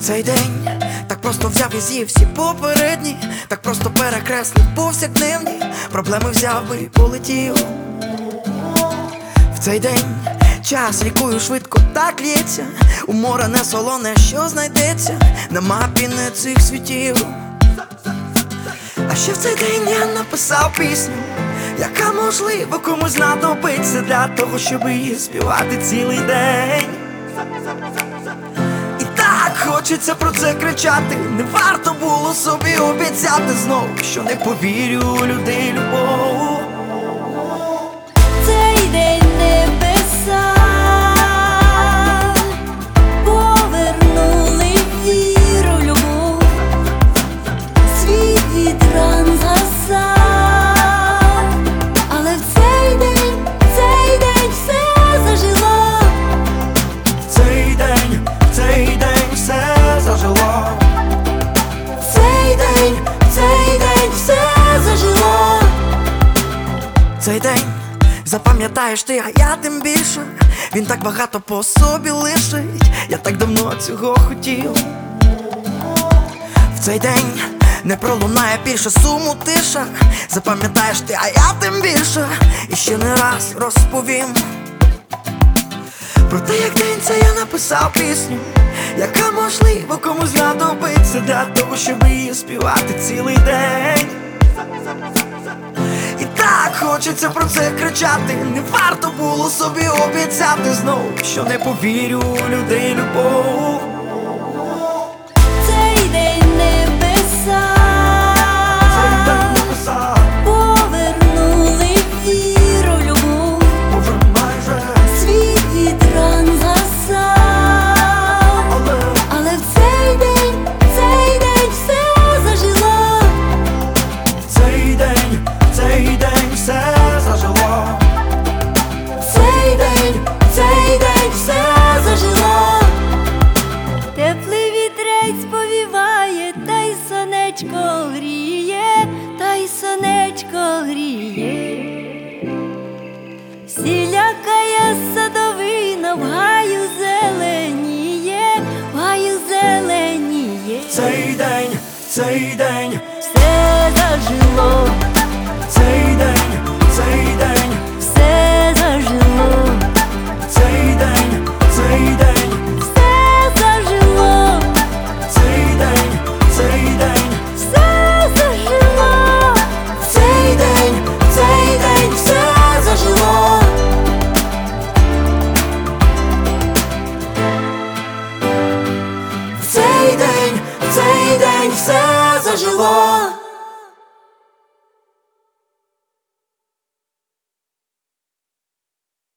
Цей день так просто взяв і з'їв всі попередні, так просто перекреслив повсякденні проблеми, взяв би і полетів. В цей день час рікою швидко так лється, у море не солоне, що знайдеться на мапі не цих світів. А ще в цей день я написав пісню, яка можливо комусь знадобиться для того, щоб її співати цілий день. І так хочеться про це кричати, не варто було собі обіцяти знову, що не повірю у людей любов. Цей день небеса повернули віру, любов, світ від ран згасав, але в цей день все зажило. Цей день все зажило. Цей день все зажило. Цей день запам'ятаєш ти, а я тим більше. Він так багато по собі лишить, я так давно цього хотів. В цей день не пролунає більше суму тиша. Запам'ятаєш ти, а я тим більше. І ще не раз розповім про те, як день це я написав пісню, яка можливо комусь знадобиться для того, щоб її співати цілий день. І так хочеться про це кричати, не варто було собі обіцяти знову, що не повірю у людей любов. Цей день небеса повернули віру, любов, світ від ран згасав, але в цей день все зажило. Цей день все зажило. Цей день все зажило. Теплий вітрець повіває, та й сонечко гріє, та й сонечко гріє. Всілякая садовина в гаю зеленіє, в гаю зеленіє. Цей день Все зажило. Цей день Все зажило. Цей день Все зажило. Цей день Все зажило. Цей день все зажило. Цей день все зажило.